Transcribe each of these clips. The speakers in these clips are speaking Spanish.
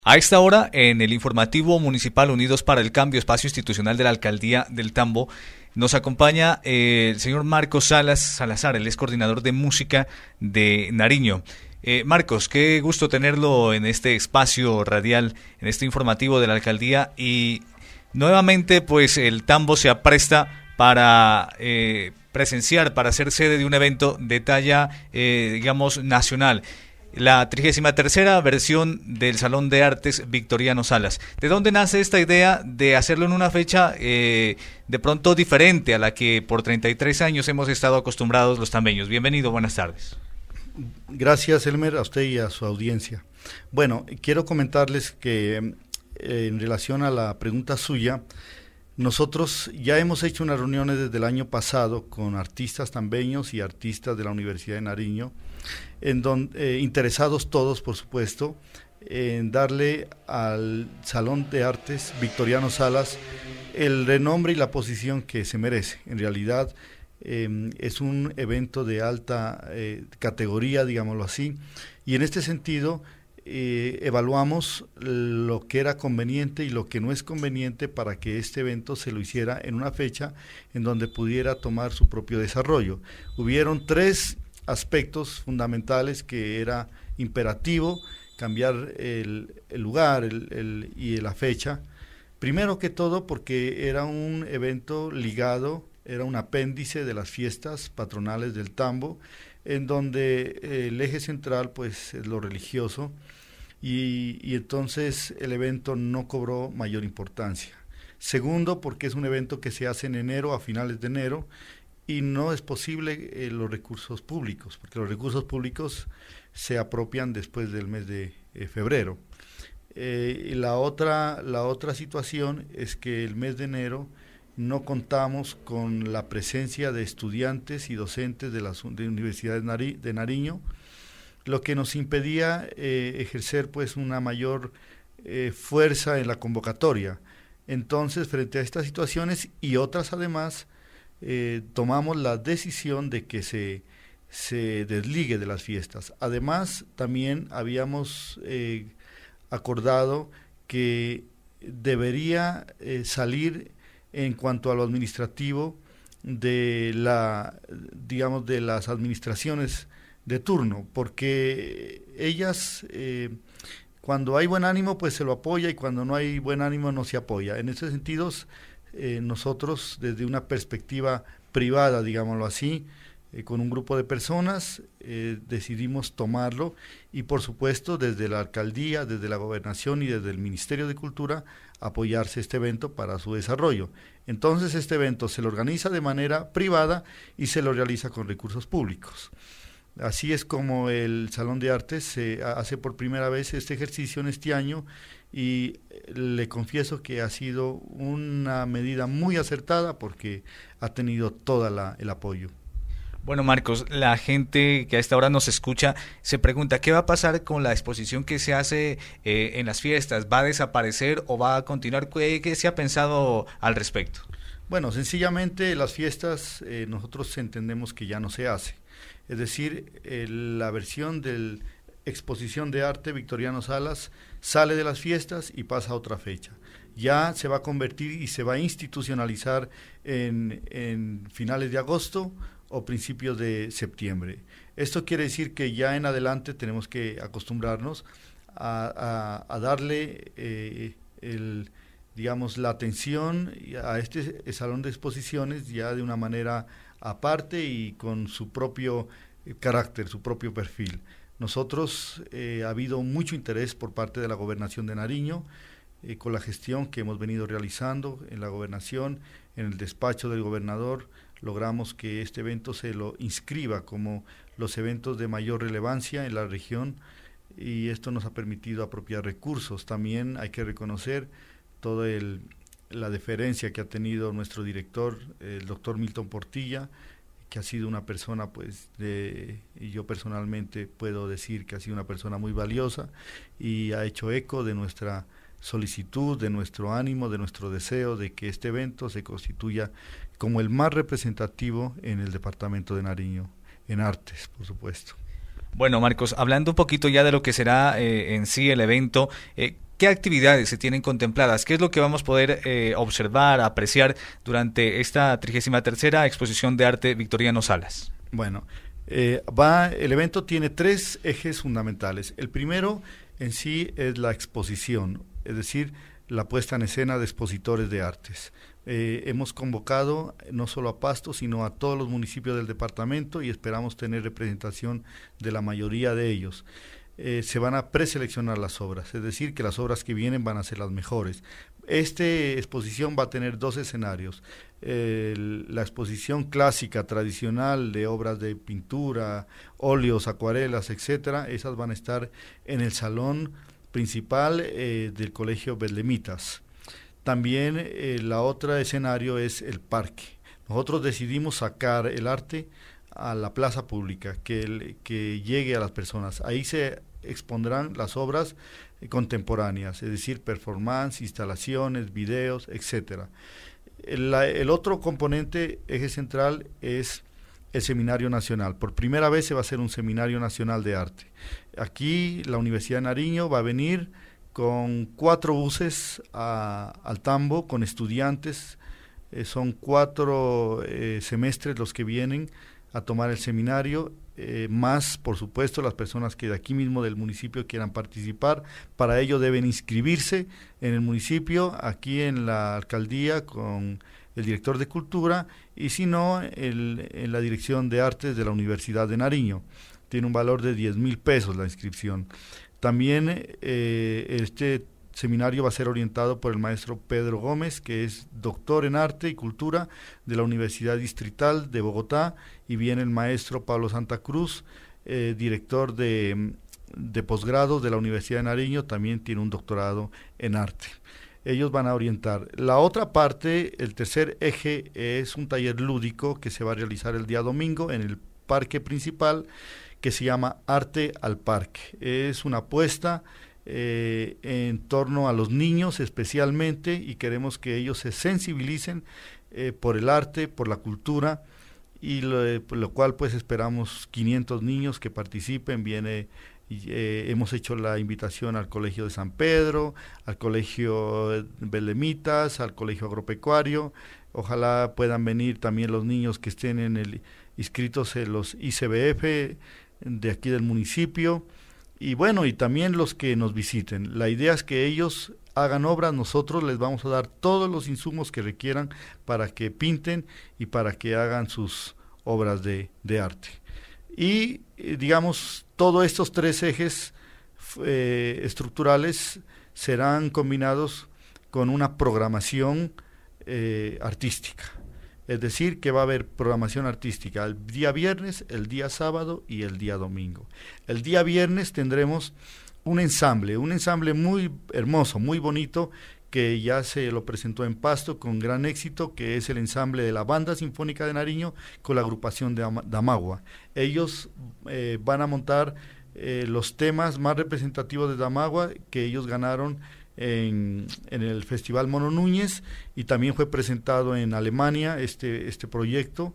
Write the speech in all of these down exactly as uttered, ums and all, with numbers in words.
A esta hora, en el informativo municipal Unidos para el Cambio, espacio institucional de la Alcaldía del Tambo, nos acompaña eh, el señor Marcos Salas Salazar, él es coordinador de música de Nariño. Eh, Marcos, qué gusto tenerlo en este espacio radial, en este informativo de la Alcaldía, y nuevamente pues el Tambo se apresta para eh, presenciar, para ser sede de un evento de talla, eh, digamos, nacional. La trigésima tercera versión del Salón de Artes Victoriano Salas. ¿De dónde nace esta idea de hacerlo en una fecha eh, de pronto diferente a la que por treinta y tres años hemos estado acostumbrados los tambeños? Bienvenido, buenas tardes. Gracias, Elmer, a usted y a su audiencia. Bueno, quiero comentarles que eh, en relación a la pregunta suya, nosotros ya hemos hecho unas reuniones desde el año pasado con artistas tambeños y artistas de la Universidad de Nariño, en donde, eh, interesados todos, por supuesto, en darle al Salón de Artes Victoriano Salas el renombre y la posición que se merece. En realidad eh, es un evento de alta eh, categoría, digámoslo así, y en este sentido eh, evaluamos lo que era conveniente y lo que no es conveniente para que este evento se lo hiciera en una fecha en donde pudiera tomar su propio desarrollo. Hubieron tres aspectos fundamentales que era imperativo cambiar el, el lugar el, el, y la fecha. Primero que todo porque era un evento ligado, era un apéndice de las fiestas patronales del Tambo, en donde eh, el eje central pues es lo religioso y, y entonces el evento no cobró mayor importancia. Segundo, porque es un evento que se hace en enero, a finales de enero, y no es posible eh, los recursos públicos, porque los recursos públicos se apropian después del mes de eh, febrero. Eh, y la otra, la otra situación es que el mes de enero no contamos con la presencia de estudiantes y docentes de la de Universidad de, Nari, de Nariño, lo que nos impedía eh, ejercer pues una mayor eh, fuerza en la convocatoria. Entonces, frente a estas situaciones y otras además, Eh, tomamos la decisión de que se, se desligue de las fiestas. Además, también habíamos eh, acordado que debería eh, salir en cuanto a lo administrativo de la, digamos, de las administraciones de turno, porque ellas eh, cuando hay buen ánimo pues se lo apoya y cuando no hay buen ánimo no se apoya. En esos sentidos, Eh, nosotros desde una perspectiva privada, digámoslo así, eh, con un grupo de personas eh, decidimos tomarlo y por supuesto desde la alcaldía, desde la gobernación y desde el Ministerio de Cultura apoyarse este evento para su desarrollo. Entonces este evento se lo organiza de manera privada y se lo realiza con recursos públicos. Así es como el Salón de Artes se hace por primera vez este ejercicio en este año y le confieso que ha sido una medida muy acertada porque ha tenido todo el apoyo. Bueno, Marcos, la gente que a esta hora nos escucha se pregunta ¿qué va a pasar con la exposición que se hace eh, en las fiestas? ¿Va a desaparecer o va a continuar? ¿Qué, qué se ha pensado al respecto? Bueno, sencillamente las fiestas eh, nosotros entendemos que ya no se hace. Es decir, eh, la versión de exposición de arte Victoriano Salas sale de las fiestas y pasa a otra fecha. Ya se va a convertir y se va a institucionalizar en, en finales de agosto o principios de septiembre. Esto quiere decir que ya en adelante tenemos que acostumbrarnos a, a, a darle eh, el, digamos, la atención a este salón de exposiciones ya de una manera aparte y con su propio carácter, su propio perfil. Nosotros eh, ha habido mucho interés por parte de la Gobernación de Nariño, eh, con la gestión que hemos venido realizando en la Gobernación, en el despacho del gobernador, logramos que este evento se lo inscriba como los eventos de mayor relevancia en la región y esto nos ha permitido apropiar recursos. También hay que reconocer toda la deferencia que ha tenido nuestro director, el doctor Milton Portilla, que ha sido una persona, pues, de, y yo personalmente puedo decir que ha sido una persona muy valiosa y ha hecho eco de nuestra solicitud, de nuestro ánimo, de nuestro deseo de que este evento se constituya como el más representativo en el departamento de Nariño, en artes, por supuesto. Bueno, Marcos, hablando un poquito ya de lo que será eh, en sí el evento, eh, ¿qué actividades se tienen contempladas? ¿Qué es lo que vamos a poder eh, observar, apreciar durante esta trigésima tercera exposición de arte Victoriano Salas? Bueno, eh, va, el evento tiene tres ejes fundamentales. El primero en sí es la exposición, es decir, la puesta en escena de expositores de artes. Eh, hemos convocado no solo a Pasto, sino a todos los municipios del departamento y esperamos tener representación de la mayoría de ellos. Eh, se van a preseleccionar las obras, es decir, que las obras que vienen van a ser las mejores. Esta exposición va a tener dos escenarios. Eh, la exposición clásica, tradicional, de obras de pintura, óleos, acuarelas, etcétera, esas van a estar en el salón principal eh, del Colegio Betlemitas. También eh, la otra escenario es el parque. Nosotros decidimos sacar el arte a la plaza pública, que, el, que llegue a las personas. Ahí se expondrán las obras eh, contemporáneas, es decir, performance, instalaciones, videos, etcétera. El, el otro componente, eje central, es el Seminario Nacional. Por primera vez se va a hacer un Seminario Nacional de Arte. Aquí la Universidad de Nariño va a venir con cuatro buses a, al Tambo, con estudiantes. Eh, son cuatro eh, semestres los que vienen a tomar el seminario, eh, más por supuesto las personas que de aquí mismo del municipio quieran participar. Para ello deben inscribirse en el municipio, aquí en la alcaldía con el director de cultura, y si no el, en la dirección de artes de la Universidad de Nariño. Tiene un valor de diez mil pesos la inscripción. También eh, este seminario va a ser orientado por el maestro Pedro Gómez, que es doctor en arte y cultura de la Universidad Distrital de Bogotá, y viene el maestro Pablo Santa Cruz, eh, director de, de posgrado de la Universidad de Nariño, también tiene un doctorado en arte. Ellos van a orientar. La otra parte, el tercer eje, es un taller lúdico que se va a realizar el día domingo en el parque principal, que se llama Arte al Parque. Es una apuesta eh, en torno a los niños especialmente, y queremos que ellos se sensibilicen eh, por el arte, por la cultura, y lo, por lo cual pues esperamos quinientos niños que participen. Viene, eh, hemos hecho la invitación al Colegio de San Pedro, al Colegio Betlemitas, al Colegio Agropecuario. Ojalá puedan venir también los niños que estén en el inscritos en los I C B F de aquí del municipio, y bueno, y también los que nos visiten. La idea es que ellos hagan obras, nosotros les vamos a dar todos los insumos que requieran para que pinten y para que hagan sus obras de, de arte. Y eh, digamos, todos estos tres ejes eh, estructurales serán combinados con una programación eh, artística. Es decir, que va a haber programación artística el día viernes, el día sábado y el día domingo. El día viernes tendremos un ensamble, un ensamble muy hermoso, muy bonito, que ya se lo presentó en Pasto con gran éxito, que es el ensamble de la Banda Sinfónica de Nariño con la agrupación de Damagua. Ellos eh, van a montar eh, los temas más representativos de Damagua, que ellos ganaron En, en el Festival Mono Núñez, y también fue presentado en Alemania este, este proyecto.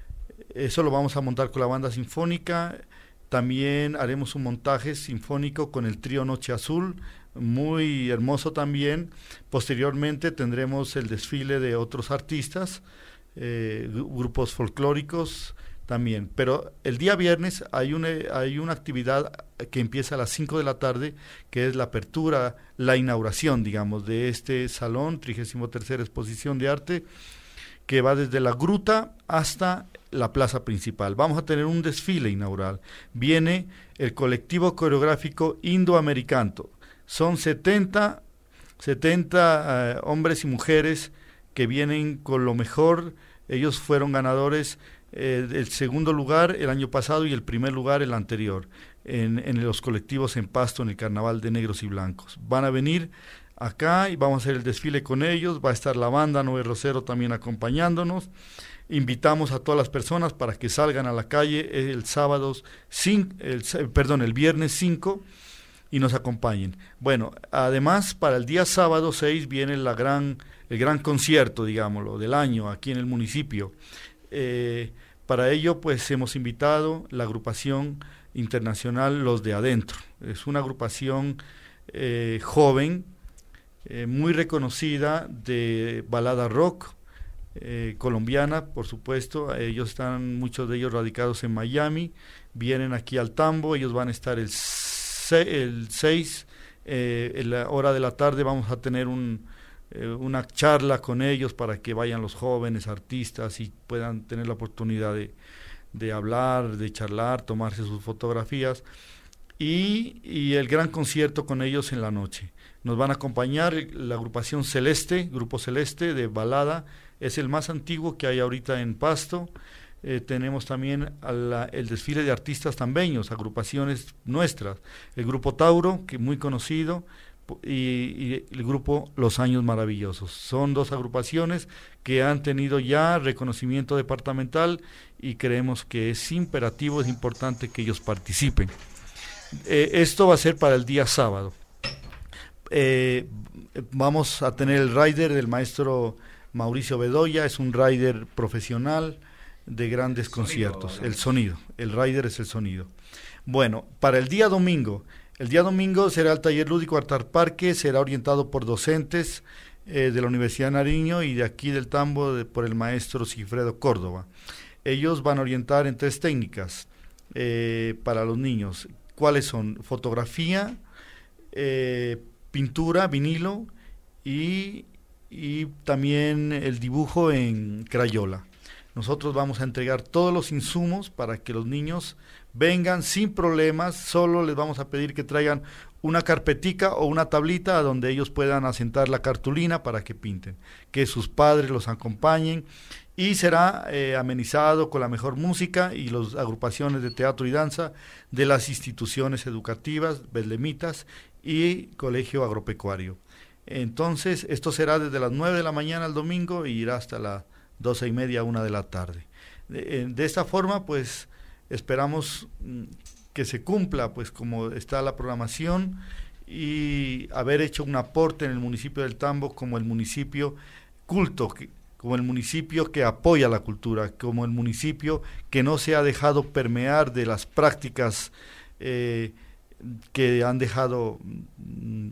Eso lo vamos a montar con la banda sinfónica. También haremos un montaje sinfónico con el trío Noche Azul, muy hermoso también. Posteriormente tendremos el desfile de otros artistas, eh, grupos folclóricos también. Pero el día viernes hay una, hay una actividad que empieza a las cinco de la tarde, que es la apertura, la inauguración, digamos, de este salón, trigésima tercera exposición de arte, que va desde la gruta hasta la plaza principal. Vamos a tener un desfile inaugural. Viene el colectivo coreográfico Indoamericano. Son setenta, setenta uh, hombres y mujeres que vienen con lo mejor. Ellos fueron ganadores eh, del segundo lugar el año pasado y el primer lugar el anterior en, en los colectivos en Pasto, en el Carnaval de Negros y Blancos. Van a venir acá y vamos a hacer el desfile con ellos. Va a estar la banda Nueve Rosero también acompañándonos. Invitamos a todas las personas para que salgan a la calle el sábado cinco, el, perdón, el viernes cinco y nos acompañen. Bueno, además para el día sábado seis viene la gran, el gran concierto, digámoslo, del año aquí en el municipio. Eh, para ello pues hemos invitado la agrupación internacional Los de Adentro. Es una agrupación eh, joven, eh, muy reconocida de balada rock, eh, colombiana, por supuesto. Ellos están, muchos de ellos radicados en Miami, vienen aquí al Tambo. Ellos van a estar el, se, el seis, eh, en la hora de la tarde vamos a tener un, eh, una charla con ellos para que vayan los jóvenes artistas y puedan tener la oportunidad de, de hablar, de charlar, tomarse sus fotografías. Y, y el gran concierto con ellos en la noche. Nos van a acompañar la agrupación Celeste, Grupo Celeste de balada, es el más antiguo que hay ahorita en Pasto. Eh, tenemos también a la, el desfile de artistas tambeños, agrupaciones nuestras, el Grupo Tauro, que es muy conocido, y, y el Grupo Los Años Maravillosos. Son dos agrupaciones que han tenido ya reconocimiento departamental y creemos que es imperativo, es importante que ellos participen. Eh, esto va a ser para el día sábado. Eh, vamos a tener el rider del maestro Mauricio Bedoya, es un rider profesional de grandes conciertos. Sonido, el sonido, el rider es el sonido. Bueno, para el día domingo, el día domingo será el taller lúdico Artar Parque, será orientado por docentes eh, de la Universidad de Nariño y de aquí del Tambo de, por el maestro Sigfredo Córdoba. Ellos van a orientar en tres técnicas eh, para los niños. ¿Cuáles son? Fotografía, eh, pintura, vinilo y, y también el dibujo en crayola. Nosotros vamos a entregar todos los insumos para que los niños vengan sin problemas. Solo les vamos a pedir que traigan una carpetica o una tablita donde ellos puedan asentar la cartulina para que pinten, que sus padres los acompañen. Y será eh, amenizado con la mejor música y las agrupaciones de teatro y danza de las instituciones educativas, Betlemitas y Colegio Agropecuario. Entonces, esto será desde las nueve de la mañana el domingo y irá hasta las doce y media, una de la tarde. De, de esta forma, pues, esperamos que se cumpla, pues, como está la programación y haber hecho un aporte en el municipio del Tambo como el municipio culto, que como el municipio que apoya la cultura, como el municipio que no se ha dejado permear de las prácticas eh, que han dejado mm,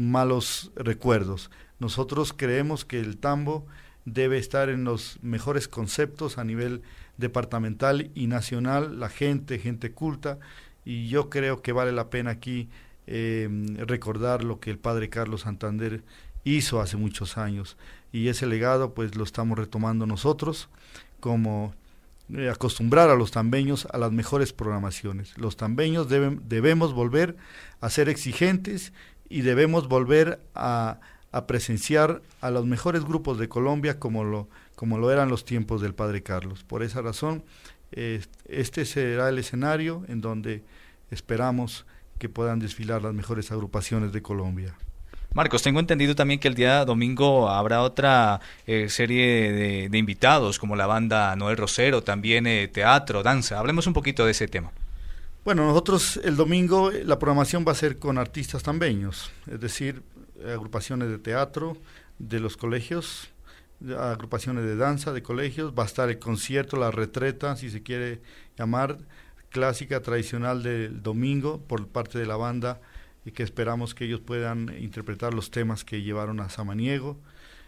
malos recuerdos. Nosotros creemos que el Tambo debe estar en los mejores conceptos a nivel departamental y nacional, la gente, gente culta, y yo creo que vale la pena aquí eh, recordar lo que el padre Carlos Santander hizo hace muchos años, y ese legado pues lo estamos retomando nosotros, como eh, acostumbrar a los tambeños a las mejores programaciones. Los tambeños deben, debemos volver a ser exigentes y debemos volver a, a presenciar a los mejores grupos de Colombia como lo, como lo eran los tiempos del padre Carlos. Por esa razón, eh, este será el escenario en donde esperamos que puedan desfilar las mejores agrupaciones de Colombia. Marcos, tengo entendido también que el día domingo habrá otra eh, serie de, de invitados, como la banda Noel Rosero, también eh, teatro, danza. Hablemos un poquito de ese tema. Bueno, nosotros el domingo la programación va a ser con artistas tambeños, es decir, agrupaciones de teatro de los colegios, agrupaciones de danza de colegios, va a estar el concierto, la retreta, si se quiere llamar, clásica, tradicional del domingo por parte de la banda, y que esperamos que ellos puedan interpretar los temas que llevaron a Samaniego.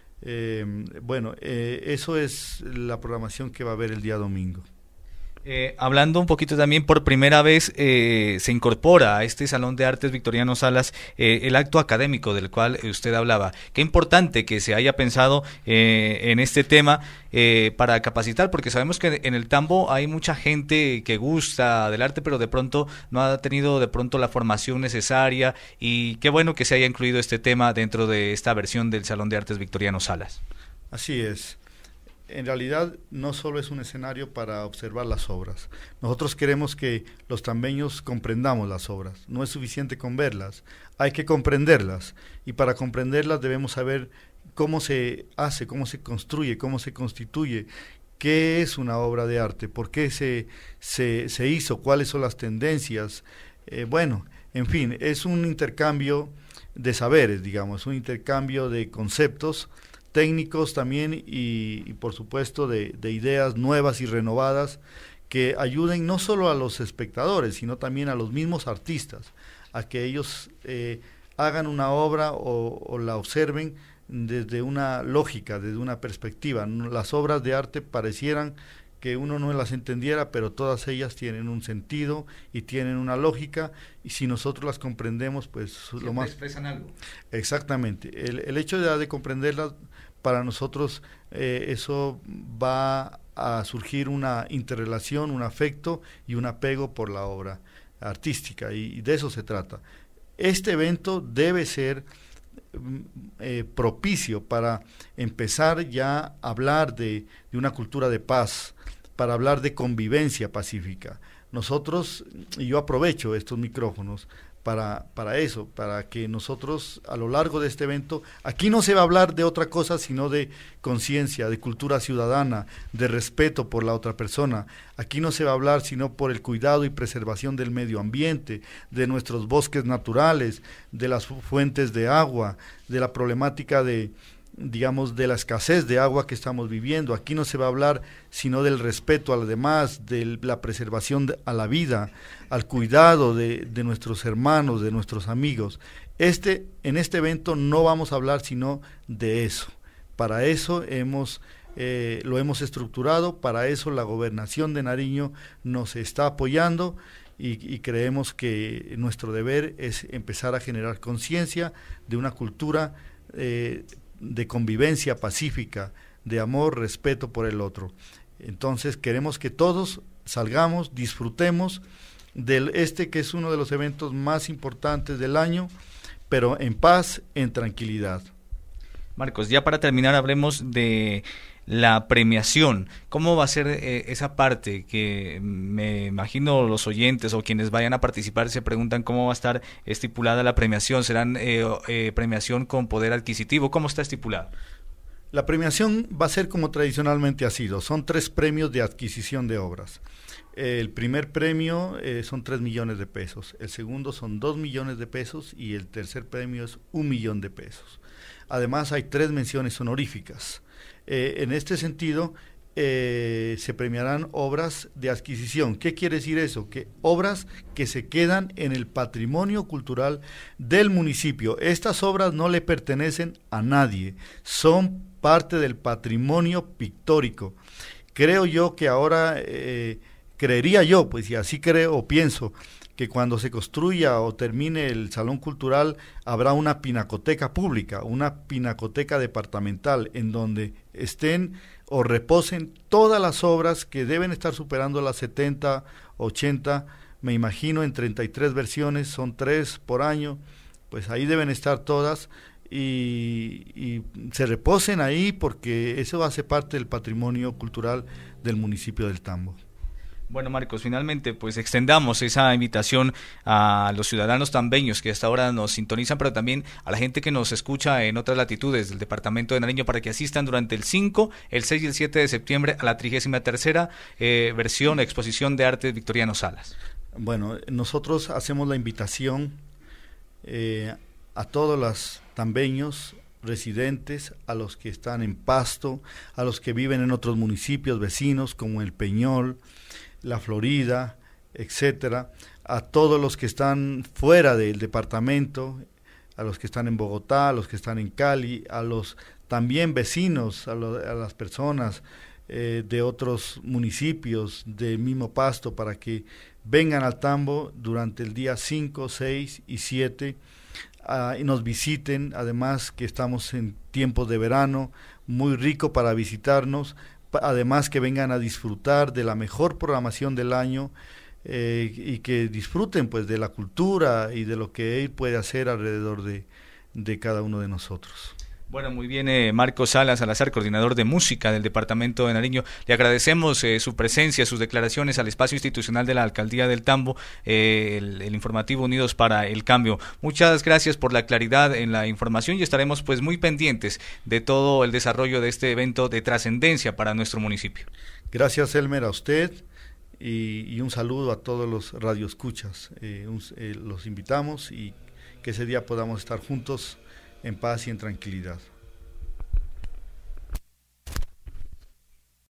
Eh, bueno, eh, eso es la programación que va a haber el día domingo. Eh, hablando un poquito también, por primera vez eh, se incorpora a este Salón de Artes Victoriano Salas eh, el acto académico del cual usted hablaba. Qué importante que se haya pensado eh, en este tema eh, para capacitar, porque sabemos que en el Tambo hay mucha gente que gusta del arte, pero de pronto no ha tenido de pronto la formación necesaria, y qué bueno que se haya incluido este tema dentro de esta versión del Salón de Artes Victoriano Salas. Así es. En realidad no solo es un escenario para observar las obras. Nosotros queremos que los tambeños comprendamos las obras. No es suficiente con verlas, hay que comprenderlas. Y para comprenderlas debemos saber cómo se hace, cómo se construye, cómo se constituye, qué es una obra de arte, por qué se, se, se hizo, cuáles son las tendencias. Eh, bueno, en fin, es un intercambio de saberes, digamos, un intercambio de conceptos técnicos también y, y por supuesto de, de ideas nuevas y renovadas que ayuden no solo a los espectadores, sino también a los mismos artistas, a que ellos eh, hagan una obra o, o la observen desde una lógica, desde una perspectiva. Las obras de arte parecieran que uno no las entendiera, pero todas ellas tienen un sentido y tienen una lógica, y si nosotros las comprendemos, pues siempre lo más... expresan algo. Exactamente. El, el hecho de, de comprenderlas, para nosotros, eh, eso va a surgir una interrelación, un afecto y un apego por la obra artística, y, y de eso se trata. Este evento debe ser eh, propicio para empezar ya a hablar de, de una cultura de paz, para hablar de convivencia pacífica. Nosotros, y yo aprovecho estos micrófonos para, para eso, para que nosotros a lo largo de este evento, aquí no se va a hablar de otra cosa sino de conciencia, de cultura ciudadana, de respeto por la otra persona. Aquí no se va a hablar sino por el cuidado y preservación del medio ambiente, de nuestros bosques naturales, de las fuentes de agua, de la problemática de digamos, de la escasez de agua que estamos viviendo. Aquí no se va a hablar sino del respeto a los demás, de la preservación de, a la vida, al cuidado de, de nuestros hermanos, de nuestros amigos. Este, en este evento no vamos a hablar sino de eso. Para eso hemos, eh, lo hemos estructurado, para eso la Gobernación de Nariño nos está apoyando, y, y creemos que nuestro deber es empezar a generar conciencia de una cultura eh, de convivencia pacífica, de amor, respeto por el otro. Entonces queremos que todos salgamos, disfrutemos de este que es uno de los eventos más importantes del año, pero en paz, en tranquilidad. Marcos, ya para terminar hablemos de la premiación. ¿Cómo va a ser eh, esa parte? Que me imagino los oyentes o quienes vayan a participar se preguntan cómo va a estar estipulada la premiación. ¿Serán eh, eh, premiación con poder adquisitivo? ¿Cómo está estipulado? La premiación va a ser como tradicionalmente ha sido. Son tres premios de adquisición de obras. El primer premio eh, son tres millones de pesos, el segundo son dos millones de pesos y el tercer premio es un millón de pesos. Además hay tres menciones honoríficas. Eh, en este sentido, eh, se premiarán obras de adquisición. ¿Qué quiere decir eso? Que obras que se quedan en el patrimonio cultural del municipio. Estas obras no le pertenecen a nadie, son parte del patrimonio pictórico. Creo yo que ahora, eh, creería yo, pues y así creo o pienso, que cuando se construya o termine el Salón Cultural habrá una pinacoteca pública, una pinacoteca departamental en donde estén o reposen todas las obras que deben estar superando las setenta, ochenta, me imagino en treinta y tres versiones, son tres por año, pues ahí deben estar todas y, y se reposen ahí porque eso va a ser parte del patrimonio cultural del municipio del Tambo. Bueno, Marcos, finalmente pues extendamos esa invitación a los ciudadanos tambeños que hasta ahora nos sintonizan, pero también a la gente que nos escucha en otras latitudes del departamento de Nariño para que asistan durante el cinco, el seis y el siete de septiembre a la trigésima tercera eh, versión, exposición de arte Victoriano Salas. Bueno, nosotros hacemos la invitación eh, a todos los tambeños residentes, a los que están en Pasto, a los que viven en otros municipios vecinos como El Peñol, La Florida, etcétera, a todos los que están fuera del departamento, a los que están en Bogotá, a los que están en Cali, a los también vecinos, a, lo, a las personas eh, de otros municipios del mismo Pasto, para que vengan al Tambo durante el día cinco, seis y siete uh, y nos visiten. Además que estamos en tiempos de verano, muy rico para visitarnos. Además que vengan a disfrutar de la mejor programación del año eh, y que disfruten pues de la cultura y de lo que él puede hacer alrededor de, de cada uno de nosotros. Bueno, muy bien, eh, Marcos Salas Salazar, coordinador de música del departamento de Nariño. Le agradecemos eh, su presencia, sus declaraciones al espacio institucional de la Alcaldía del Tambo, eh, el, el informativo Unidos para el Cambio. Muchas gracias por la claridad en la información y estaremos pues muy pendientes de todo el desarrollo de este evento de trascendencia para nuestro municipio. Gracias, Elmer, a usted y, y un saludo a todos los radioescuchas. Eh, un, eh, los invitamos y que ese día podamos estar juntos en paz y en tranquilidad.